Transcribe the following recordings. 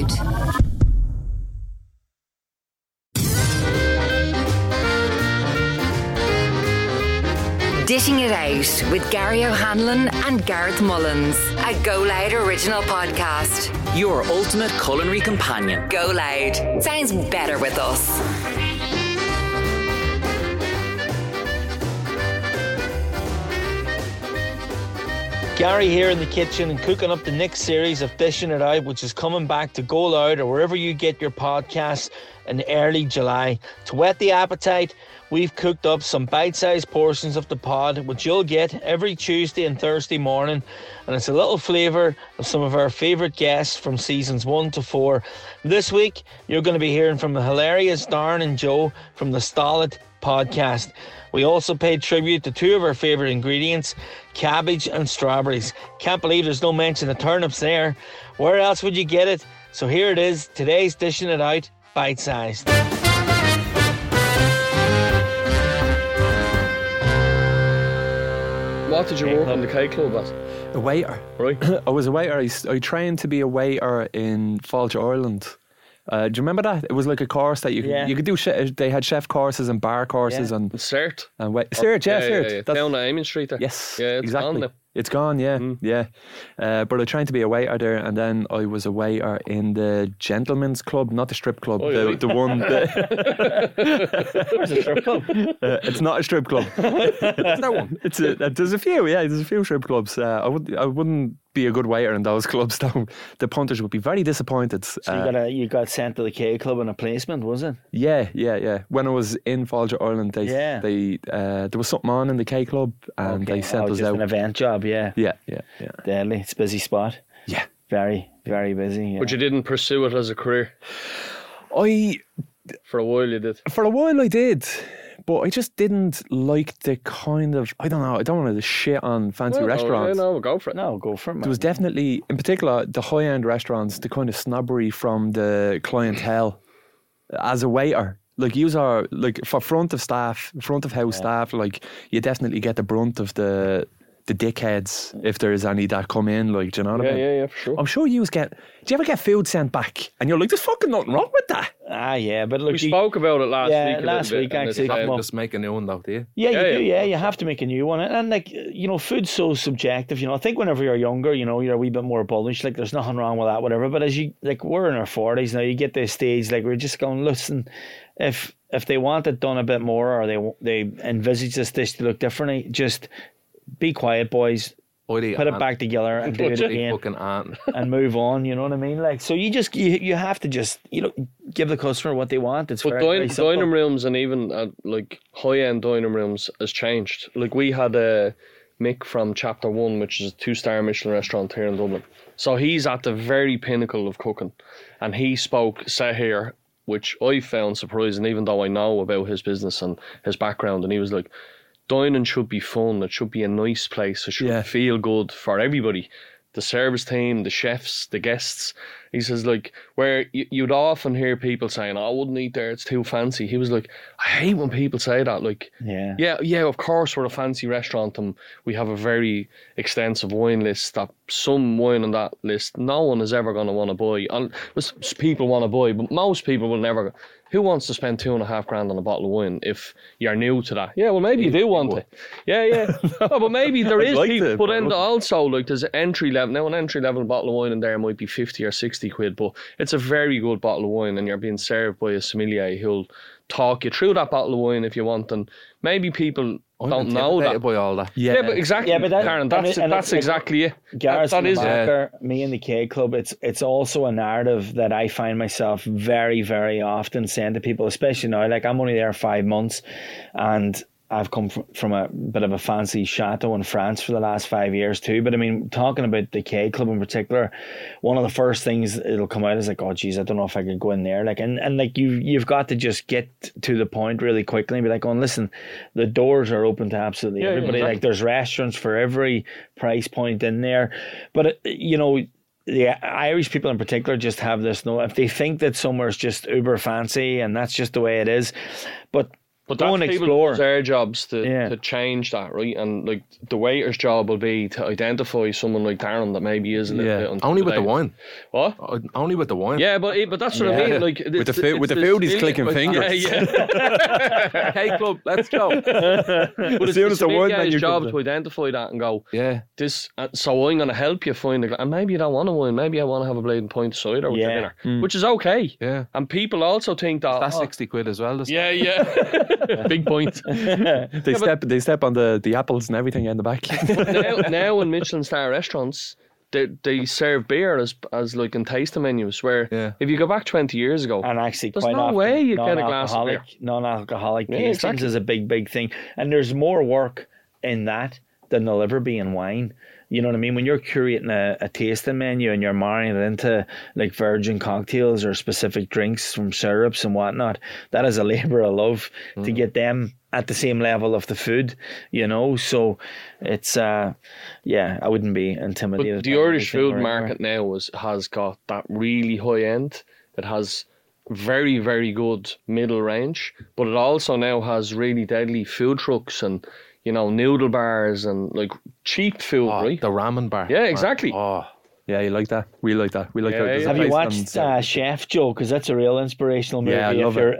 Loud. Dishing It Out with Gary O'Hanlon and Gareth Mullins, a Go Loud original podcast. Your ultimate culinary companion. Go Loud. Sounds better with us. Gary here in the kitchen and cooking up the next series of Dishing It Out, which is coming back to Go Loud or wherever you get your podcasts in early July. To whet the appetite, we've cooked up some bite-sized portions of the pod, which you'll get every Tuesday and Thursday morning, and it's a little flavour of some of our favourite guests from seasons 1 to 4. This week, you're going to be hearing from the hilarious Darren and Joe from the Stolid podcast. We also paid tribute to two of our favourite ingredients, cabbage and strawberries. Can't believe there's no mention of turnips there. Where else would you get it? So here it is, today's Dishing It Out, bite-sized. What did you work on the K Club at? A waiter. Right. I was a waiter. I trained to be a waiter in Fáilte, Ireland. Do you remember that? It was like a course that you could do. They had chef courses and bar courses and Cert. Cert, yeah, Cert. Yeah. Down at Eamon Street there. Yes, yeah, it's exactly. gone now. It's gone, yeah, yeah. But I trained to be a waiter there, and then I was a waiter in the gentlemen's club, not the strip club, the one. Where's the strip club? It's not a strip club. It's that one. There's a few, yeah. There's a few strip clubs. I wouldn't be a good waiter in those clubs, though. The punters would be very disappointed. So you got sent to the K Club on a placement, was it? Yeah. When I was in Fáilte, Ireland, there was something on in the K Club, and they sent us out. An event job, yeah. Yeah. Deadly. It's a busy spot. Yeah. Very, very busy. Yeah. But you didn't pursue it as a career? For a while you did. For a while I did. But I just didn't like the kind of, I don't want to shit on fancy restaurants. No, go for it. No, go for it, man. There was definitely, in particular, the high-end restaurants, the kind of snobbery from the clientele. As a waiter, like you are, like for front of house staff, like you definitely get the brunt of the dickheads if there's any that come in, like, do you know what I mean? Yeah, for sure. I'm sure do you ever get food sent back and you're like, there's fucking nothing wrong with that? Yeah, but look, we spoke about it last week. Last week actually. Just make a new one though, do you? Yeah, you do. Yeah, you have to make a new one, and like, you know, food's so subjective. You know, I think whenever you're younger, you know, you're a wee bit more bullish. Like, there's nothing wrong with that, whatever. But as we're in our 40s now, you get this stage, like, we're just going, listen, if they want it done a bit more, or they envisage this dish to look differently, just be quiet, boys. Put it back together and do it again and move on. You know what I mean? Like, so you have to just, you know, give the customer what they want. It's but very simple. Dining rooms, and even like high-end dining rooms, has changed. Like, we had Mick from Chapter 1, which is a 2-star Michelin restaurant here in Dublin. So he's at the very pinnacle of cooking, and he spoke here, which I found surprising, even though I know about his business and his background. And he was like, dining should be fun. It should be a nice place. It should feel good for everybody. The service team, the chefs, the guests. He says, like, where you'd often hear people saying, I wouldn't eat there, it's too fancy. He was like, I hate when people say that. Like, yeah, of course we're a fancy restaurant and we have a very extensive wine list, that some wine on that list no one is ever going to want to buy. And people want to buy, but most people will never. Who wants to spend $2,500 on a bottle of wine if you're new to that? Yeah, well, maybe you do want it. Yeah. No, but maybe there is people. But then also, like, there's an entry level. Now, an entry level bottle of wine in there might be 50 or 60 quid, but it's a very good bottle of wine, and you're being served by a sommelier who'll talk you through that bottle of wine if you want. And maybe people don't know that. By all that. Yeah, but exactly. Yeah, but Karen, that's exactly it. Gareth, that is it. Me and the K Club, it's also a narrative that I find myself very, very often saying to people, especially now. Like, I'm only there 5 months, and I've come from a bit of a fancy chateau in France for the last 5 years too. But I mean, talking about the K Club in particular, one of the first things it'll come out is like, oh geez, I don't know if I could go in there. Like, and like you've got to just get to the point really quickly and be like, oh, listen, the doors are open to absolutely everybody. Exactly. Like, there's restaurants for every price point in there. But you know, the Irish people in particular just have this if they think that somewhere's just uber fancy and that's just the way it is. But But Go that's and people explore. it's their jobs to Yeah. change that, right? And like the waiter's job will be to identify someone like Darren that maybe is a little bit on top Only of with the date. wine. What? Only with the wine. Yeah, but that's what I Yeah. mean. Like With the food, he's clicking fingers. Yeah. Hey club, let's go. But As soon as the big wine guy's menu job comes to identify that and go, Yeah. this. So I'm going to help you find and maybe you don't want a wine. Maybe I want to have a blade and pint of cider with your Yeah. dinner, which is okay. Yeah. And people also think that. That's oh, 60 quid as well. yeah. Big point. They step on the apples and everything in the back. now in Michelin star restaurants, they serve beer as like in tasting menus. Where Yeah. if you go back 20 years ago, And actually, There's quite no often, way you get a glass of beer. non-alcoholic Yeah, tastings exactly. is a big thing, and there's more work in that than there'll ever be in wine. You know what I mean? When you're curating a tasting menu and you're marrying it into like virgin cocktails or specific drinks from syrups and whatnot, that is a labour of love to get them at the same level of the food, you know. So it's I wouldn't be intimidated. but the by Irish anything food right market now has got that really high end. It has very, very good middle range, but it also now has really deadly food trucks and, you know, noodle bars and like cheap food, Oh, right? the ramen bar. Yeah, exactly. Oh, Yeah, you like that? We like that. We like Yeah, that. There's yeah. a Have you place on- watched Chef Joe? Because that's a real inspirational movie. Yeah, I love it.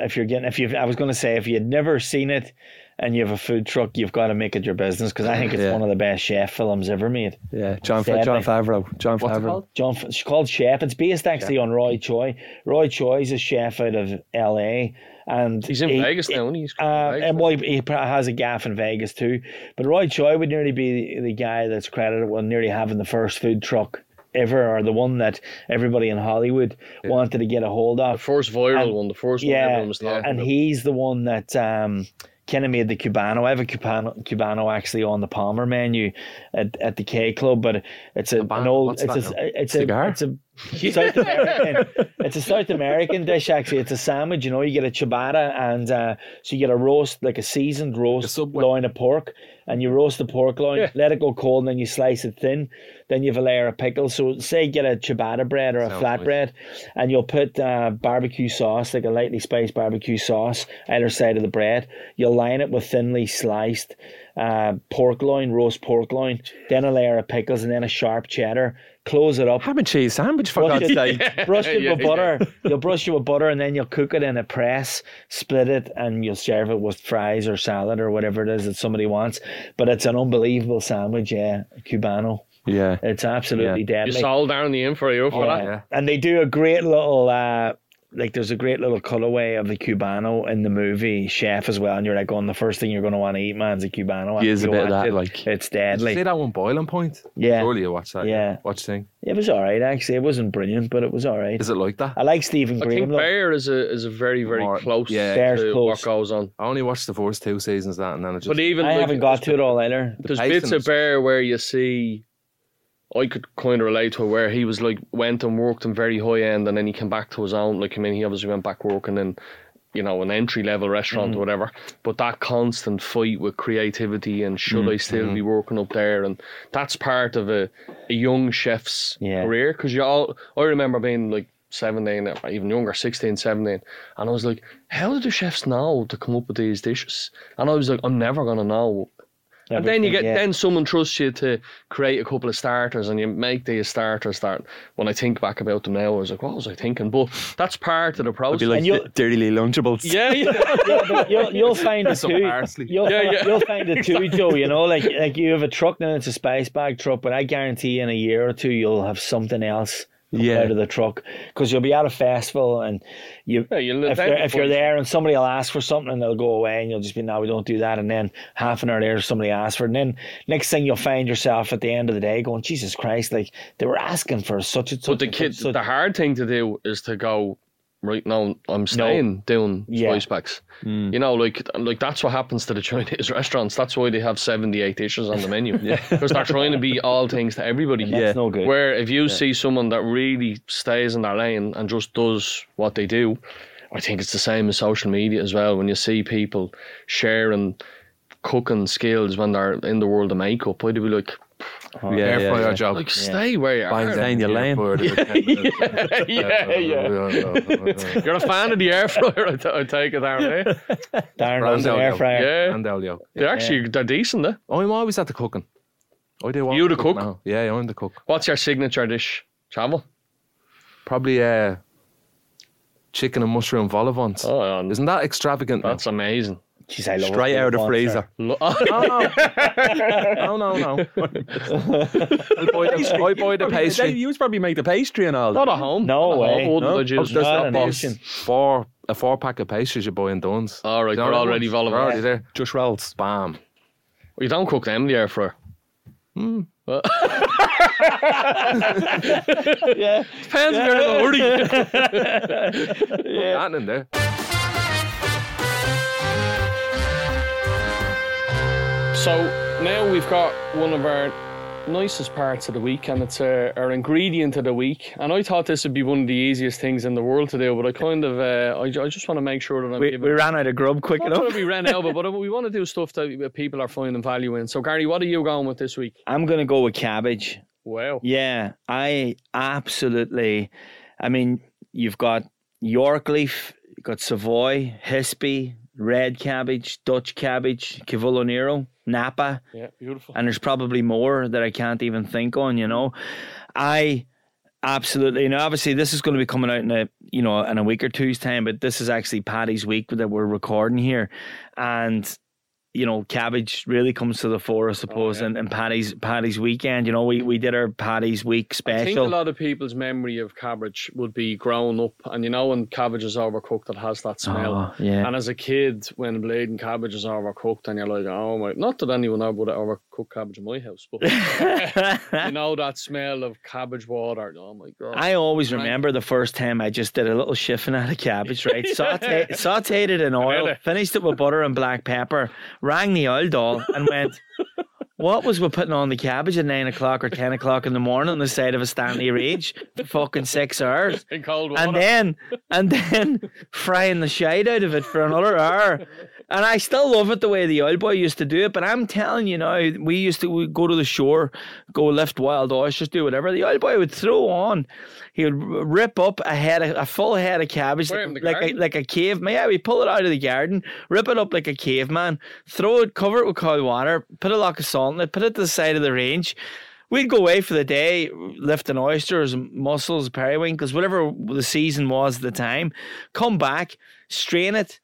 I was going to say, if you'd never seen it and you have a food truck, you've got to make it your business, because I think it's Yeah. one of the best chef films ever made. Yeah, John Deadly. Favreau. John What's it Favreau. called? It's called Chef. It's based actually on Roy Choi. Roy Choi's a chef out of LA, and He's in Vegas now, isn't he? He's and well, he has a gaff in Vegas too. But Roy Choi would nearly be the guy that's credited with nearly having the first food truck ever, or the one that everybody in Hollywood wanted to get a hold the of. first viral And- one, the first one Yeah, everyone was talking and about. he's the one that kind of made the Cubano. I have a Cubano actually on the Palmer menu at the K Club, but it's an old. What's It's that a, it's Cigar? a it's a South American. It's a South American dish actually. It's a sandwich. You know, you get a ciabatta, and so you get a roast, like a seasoned roast Subway. loin of pork, and you roast the pork loin, Yeah. let it go cold, and then you slice it thin. Then you have a layer of pickles. So say get a ciabatta bread or a Sounds flatbread, and you'll put barbecue sauce, like a lightly spiced barbecue sauce, either side of the bread. You'll line it with thinly sliced pork loin, roast pork loin, then a layer of pickles, and then a sharp cheddar. Close it up. Ham and cheese sandwich, for Brush God's it, sake. brush it Yeah, with butter. You'll brush it with butter, and then you'll cook it in a press, split it, and you'll serve it with fries or salad or whatever it is that somebody wants. But it's an unbelievable sandwich, yeah, Cubano. Yeah. It's absolutely You deadly. sold down the in for you for that. Yeah. And they do a great little there's a great little cutaway of the Cubano in the movie Chef as well, and you're like, going, the first thing you're going to want to eat, man, is a Cubano. He is a You bit of watch that, it, like- it's Did you deadly. see that one Boiling Point? Yeah. Surely you watched that. Yeah. Watch thing. It was all right, actually. It wasn't brilliant, but it was all right. Is it like that? I like Stephen I Graham. think though. Bear is a very, very More- close yeah. Bear's to close. what goes on. I only watched the first 2 seasons of that, and then it just. But even I like, haven't got to it all either. there's pacing bits of is- Bear where you see, I could kind of relate to it, where he was like, went and worked in very high end, and then he came back to his own. Like, I mean, he obviously went back working in, you know, an entry level restaurant or whatever. But that constant fight with creativity and should I still be working up there, and that's part of a young chef's Yeah. career. Because I remember being like 17, or even younger, 16, 17, and I was like, how do the chefs know to come up with these dishes? And I was like, I'm never gonna know. And then you get Yeah. then someone trusts you to create a couple of starters, and you make these starters that when I think back about them now, I was like, what was I thinking? But that's part of the It'd process. be like And you'll- Dirty Lunchables. yeah, yeah. Yeah, but you'll find it Some too. parsley. You'll Yeah. find it too, Joe. You know, like you have a truck now, it's a spice bag truck, but I guarantee in a year or two you'll have something else come Yeah. out of the truck, because you'll be at a festival and you'll if you're there and somebody will ask for something and they'll go away and you'll just be, no, we don't do that, and then half an hour later somebody asks for it, and then next thing you'll find yourself at the end of the day going, Jesus Christ, like they were asking for such and such. But the and kid, such. the hard thing to do is to go, right now I'm staying doing Yeah. spice bags. You know, like that's what happens to the Chinese restaurants. That's why they have 78 dishes on the menu. Because they're trying to be all things to everybody. That's no good. Where if you see someone that really stays in their lane and just does what they do, I think it's the same as social media as well. When you see people sharing cooking skills when they're in the world of makeup, I'd be like, Air fryer job. Like, stay where you Bang are. Stay in your lane. You're a fan of the air fryer, I take it, Darren, eh? Darren loves an air fryer. Yeah. And Elio. They're decent, eh? I'm always at the cooking. I do. You the cook? Now. Yeah, I'm the cook. What's your signature dish, Travel? Probably chicken and mushroom vol au vent. Oh, yeah. Isn't that extravagant? That's amazing. Jeez, I love Straight it. out of the freezer. No. I buy the pastry. You probably make the pastry and all. Not at home. No Not at way. home. No. Would I use There's not that an box? option. A 4-pack of pastries you buy in Dunn's. All right, You know they're how already much? vol au They're vent. already there. Just rolls. Bam. Well, you don't cook them in the air fryer. Yeah. Depends if you're in a hurry. That in there. So now we've got one of our nicest parts of the week, and it's our ingredient of the week. And I thought this would be one of the easiest things in the world to do, but I kind of I just want to make sure that I'm We giving. ran out of grub quick Not enough. that we ran out, but we want to do stuff that people are finding value in. So Gary, what are you going with this week? I'm going to go with cabbage. Wow. Yeah, I absolutely. I mean, you've got York leaf, you've got Savoy, Hispy, red cabbage, Dutch cabbage, Cavillo Nero, Napa, Yeah, beautiful. and there's probably more that I can't even think on. You know, I absolutely. And obviously, this is going to be coming out in a week or two's time. But this is actually Paddy's week that we're recording here, and cabbage really comes to the fore, I suppose, and Paddy's weekend. We did our Paddy's week I think a special. lot of people's memory of cabbage would be growing up, and when cabbage is overcooked, it has that smell. Oh, yeah. And as a kid, when bleeding cabbage is overcooked, and you're like, oh my, not that anyone ever would have overcooked cabbage in my house, but that smell of cabbage water. Oh my God. I always remember the first time I just did a little shifting out of cabbage, right? Sauteed it in oil, Really? finished it with butter and black pepper, rang the oil doll and went, what was we putting on the cabbage at 9 o'clock or 10 o'clock in the morning on the side of a Stanley Rage for fucking 6 hours? in cold water. And then frying the shite out of it for another hour. And I still love it the way the oil boy used to do it. But I'm telling you now, we used to go to the shore, go lift wild oysters, do whatever. The oil boy would throw on. He would rip up a full head of cabbage Where, in the garden? like a caveman. Yeah, we pull it out of the garden, rip it up like a caveman, throw it, cover it with cold water, put a lock of salt in it, put it to the side of the range. We'd go away for the day, lifting oysters, mussels, periwinkles, whatever the season was at the time. Come back, strain it,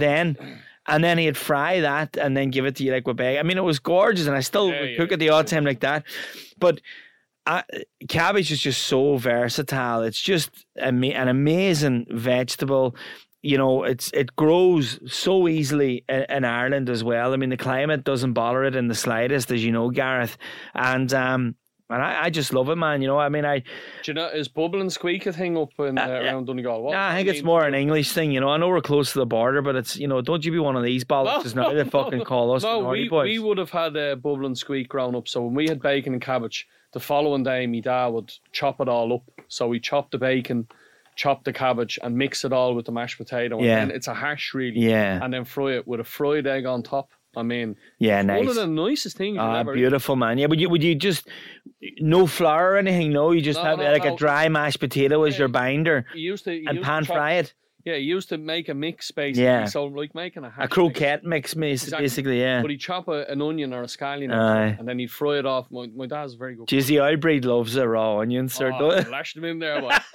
and then he'd fry that and then give it to you like with bag. I mean, it was gorgeous, and I still would cook it the odd time like that. But cabbage is just so versatile. It's just an amazing vegetable. It grows so easily in Ireland as well. I mean, the climate doesn't bother it in the slightest, as you know, Gareth. And I just love it, man. Do you know, is bubble and squeak a thing up in around Donegal? I think it's more an English thing, I know we're close to the border, but it's, don't you be one of these bollocks now that fucking call us the naughty boys. We would have had bubble and squeak grown up. So when we had bacon and cabbage, the following day my dad would chop it all up. So we chopped the bacon, chop the cabbage, and mix it all with the mashed potato. Yeah. And then it's a hash, really. Yeah. And then fry it with a fried egg on top. I mean, Yeah, it's nice. one of the nicest things you've ever Beautiful, man. Yeah, would you just no flour or anything? No, you just No, have no, like no. a dry mashed potato as your binder You used to and used pan to chop- fry it. Yeah, he used to make a mix basically. Yeah. So like making a hash. A croquette mix, basically, yeah. But he'd chop an onion or a scallion Aye. and then he'd fry it off. My dad's very good. Jeez, the oil breed loves a raw onion, sir. Lash them in there, boy.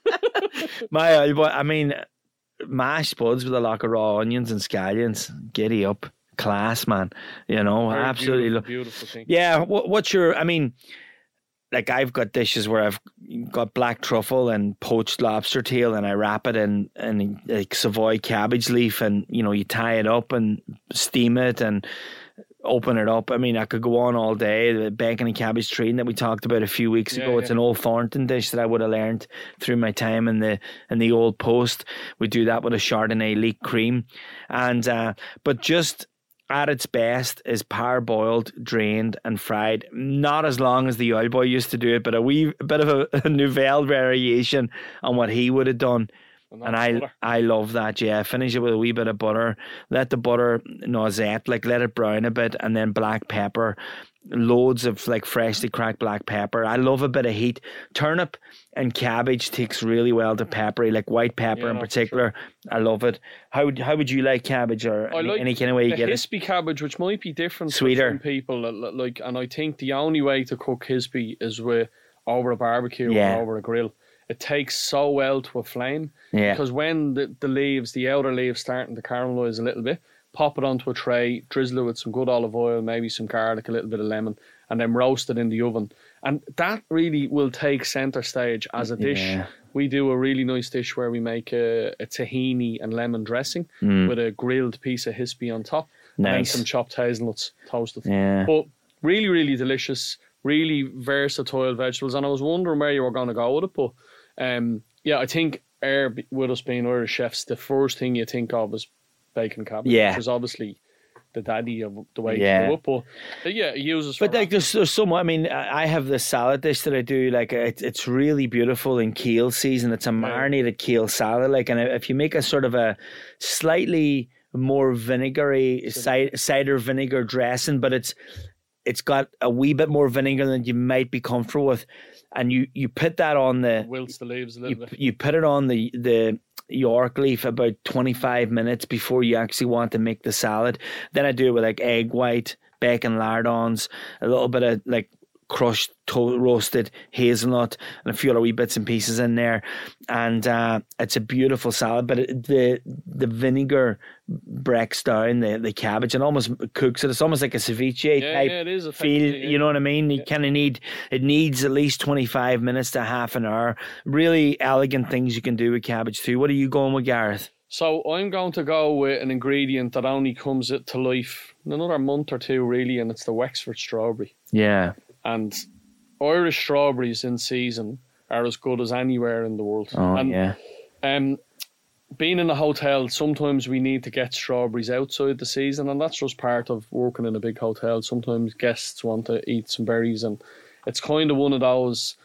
My oil boy, I mean, mashed spuds with a lot of raw onions and scallions. Giddy up. Class, man. Very Absolutely. beautiful thing. Yeah, what's your, like I've got dishes where I've got black truffle and poached lobster tail, and I wrap it in like Savoy cabbage leaf, and you tie it up and steam it and open it up. I mean, I could go on all day. The bacon and cabbage tree that we talked about a few weeks ago. It's an old Thornton dish that I would have learned through my time in the old post. We do that with a Chardonnay leek cream, and but just at its best is parboiled, drained and fried. Not as long as the oil boy used to do it, but a bit of a nouvelle variation on what he would have done. And I love that, yeah. Finish it with a wee bit of butter. Let the butter noisette, like let it brown a bit, and then black pepper loads of like freshly cracked black pepper. I love a bit of heat. Turnip and cabbage takes really well to peppery, like white pepper in particular. I love it. How would you like cabbage, or any kind of way you get it? Hispy cabbage, which might be different Sweeter. for some people. Like, and I think the only way to cook hispy is with over a barbecue or over a grill. It takes so well to a flame because when the outer leaves starting to caramelise a little bit, pop it onto a tray, drizzle it with some good olive oil, maybe some garlic, a little bit of lemon, and then roast it in the oven. And that really will take centre stage as a dish. Yeah. We do a really nice dish where we make a tahini and lemon dressing with a grilled piece of hispy on top. Nice. And then some chopped hazelnuts toasted. Yeah. But really, really delicious, really versatile vegetables. And I was wondering where you were going to go with it, but I think with us being Irish chefs, the first thing you think of is bacon cabbage, which is obviously the daddy of the way to do it. But it uses. But like, there's some. I mean, I have this salad dish that I do. Like, it's really beautiful in kale season. It's a marinated kale salad. Like, and if you make a sort of a slightly more vinegary cider vinegar dressing, but it's got a wee bit more vinegar than you might be comfortable with, and you put that on wilts the leaves a little bit. You put it on the York leaf about 25 minutes before you actually want to make the salad. Then I do it with like egg white, bacon lardons, a little bit of like crushed roasted hazelnut, and a few other wee bits and pieces in there, and it's a beautiful salad. But the vinegar breaks down the cabbage and almost cooks it. It's almost like a ceviche type it is feel. You know what I mean? You kind of needs at least 25 minutes to half an hour. Really elegant things you can do with cabbage too. What are you going with, Gareth? So I'm going to go with an ingredient that only comes to life in another month or two, really, and it's the Wexford strawberry. Yeah. And Irish strawberries in season are as good as anywhere in the world. Oh, and, being in a hotel, sometimes we need to get strawberries outside the season, and that's just part of working in a big hotel. Sometimes guests want to eat some berries, and it's kind of one of those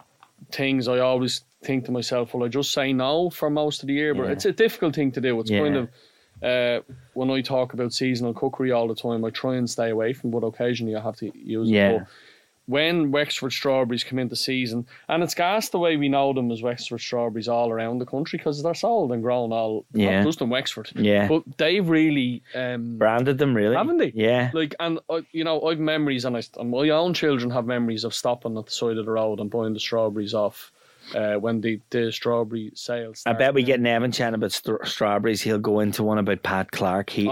things I always think to myself, well, I just say no for most of the year, but it's a difficult thing to do. It's kind of, when I talk about seasonal cookery all the time, I try and stay away from, but occasionally I have to use it. But when Wexford strawberries come into season, and it's gas the way we know them as Wexford strawberries all around the country because they're sold and grown all, not just in Wexford. Yeah. But they've really branded them, really. Haven't they? Yeah. Like, and I've memories, and my own children have memories of stopping at the side of the road and buying the strawberries off. When the strawberry sales start. I bet we get Nevin chatting about strawberries. He'll go into one about Pat Clark. He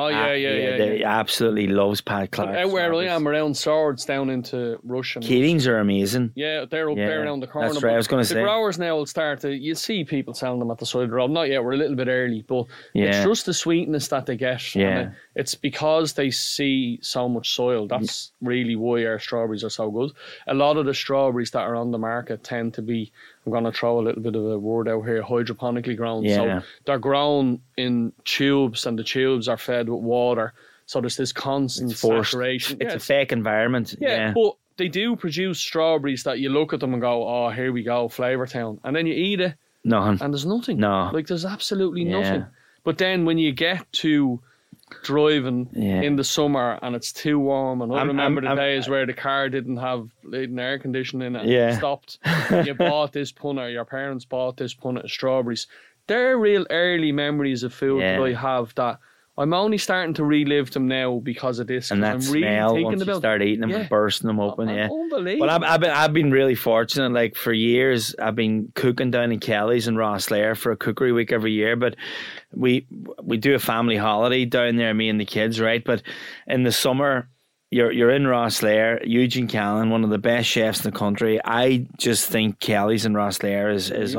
absolutely loves Pat Clark. Out where I am, around Swords down into Russian. Keelings are amazing. Yeah, they're up there around the corner. That's right, I was going to say. The growers now will start you see people selling them at the side of the road. Not yet, we're a little bit early, but it's just the sweetness that they get. Yeah. And it's because they see so much soil. That's really why our strawberries are so good. A lot of the strawberries that are on the market tend to be, I'm going to throw a little bit of a word out here, hydroponically grown. So they're grown in tubes, and the tubes are fed with water. So there's this constant saturation. It's a fake environment. Yeah, but they do produce strawberries that you look at them and go, oh, here we go, Flavour Town. And then you eat it, and there's nothing. No. Like, there's absolutely nothing. But then when you get to driving in the summer and it's too warm, and I remember the days where the car didn't have air conditioning and it stopped. You bought this punnet, your parents bought this punnet of strawberries. They're real early memories of food that I have that I'm only starting to relive them now because of this. And that I'm smell, really once you start eating them and bursting them open, unbelievable. Well, I've been really fortunate. Like, for years, I've been cooking down in Kelly's in Rosslare for a cookery week every year. But we do a family holiday down there, me and the kids, right? But in the summer, you're in Rosslare. Eugene Callan, one of the best chefs in the country. I just think Kelly's in Rosslare is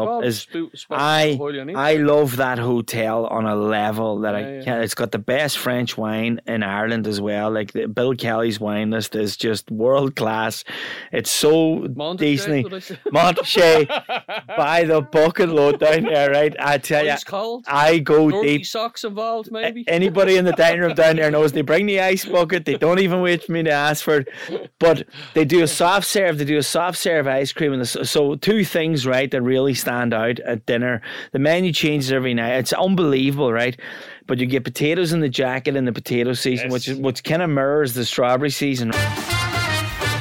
I love that hotel on a level that it's got the best French wine in Ireland as well. Like, Bill Kelly's wine list is just world class. It's so decently Montrachet by the bucket load down there, right? I tell you, I go deep. Socks involved, maybe. Anybody in the dining room down there knows they bring the ice bucket. They don't even wait for me to ask for it, but they do a soft serve ice cream, and so two things, right, that really stand out at dinner. The menu changes every night. It's unbelievable, right? But you get potatoes in the jacket in the potato season, which kind of mirrors the strawberry season.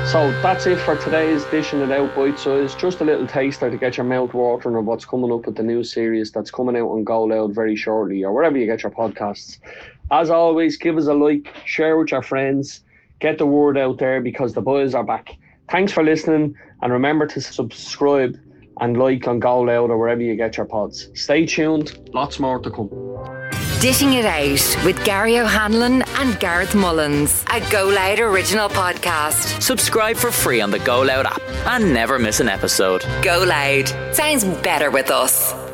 So that's it for today's Dishing It Out Bite Size. Just a little taster to get your mouth watering of what's coming up with the new series that's coming out on Go Loud very shortly, or wherever you get your podcasts. As always, give us a like, share with your friends, get the word out there because the boys are back. Thanks for listening, and remember to subscribe and like on Go Loud or wherever you get your pods. Stay tuned, lots more to come. Dishing It Out with Gary O'Hanlon and Gareth Mullins, a Go Loud original podcast. Subscribe for free on the Go Loud app and never miss an episode. Go Loud. Sounds better with us.